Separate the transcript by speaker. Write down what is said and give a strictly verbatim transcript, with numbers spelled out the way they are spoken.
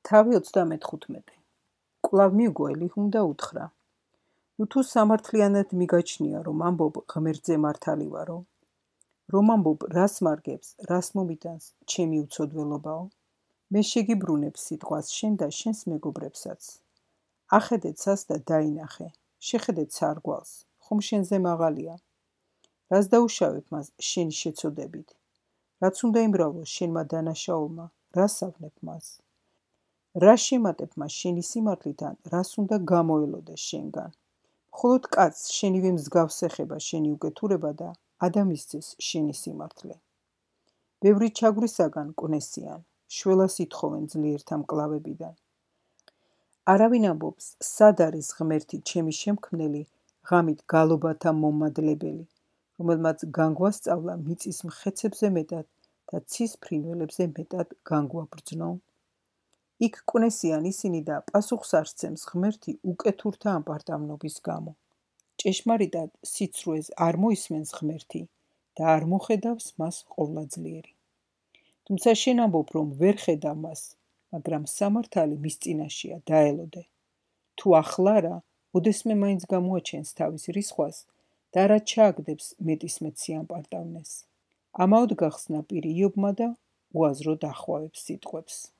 Speaker 1: თავი ოცდამეთხუთმეტე. კვლავ მიუგო ელihum და უთხრა: ნუ თუ სამართლიანად მიგაჩნია, რომ ამბობ ღმერთზე მართალი ვარო, რომ ამბობ რას მარგებს, რას მომიტანს ჩემი უცოდველობაო, მე შეგიბრუნებ სიტყვას შენ და შენს მეგობრებსაც. ახედე ცას და დაინახე, შეხედე ცარგვალს, ხომ შენზე მაღალია. რას დაუშავებ მას შენი შეცოდებით, რაც უნდა იმრავლოს შენმა დანაშაულმა, რას ავნებ მას. რა შემატებ მას შენი სიმართლით ან რას უნდა გამოელოდეს შენგან. მხოლოდ კაცს შენივე მსგავს ეხება შენი უკეთურება და ადამიანის შენი სიმართლე. ბევრი ჩაგვრისაგან კვნესიან, შველას ითხოვენ ძლიერთა მკლავებიდან. არავინ ამბობს, სად არის ღმერთი ჩემი შემქმნელი, ღამით გალობათა მომადლებელი, რომელმაც განგვასწავლა მიწის მხეცებზე მეტად და ცის ფრინველებზე მეტად განგვაბრძნო. იქ კვნესიან ისინი და პასუხს არ სცემს ღმერთი უკეთურთა ამპარტავნობის გამო. ჭეშმარიტად სიცრუეს არ მოისმენს ღმერთი და არ მოხედავს მას ყოვლადწლიერი. თუმცა შენ ამბობ, რომ ვერ ხედავ მას, მაგრამ სამართალი მის წინაშეა, დაელოდე. თუ ახლა, ოდესმე მაინც გამოაჩენს თავის რისხვას და რა ჩააგდებს მეტისმეტ სიამპარტავნეს. ამაოდ გახსნა პირი იობმა და უაზროდ ახვევებს სიტყვებს.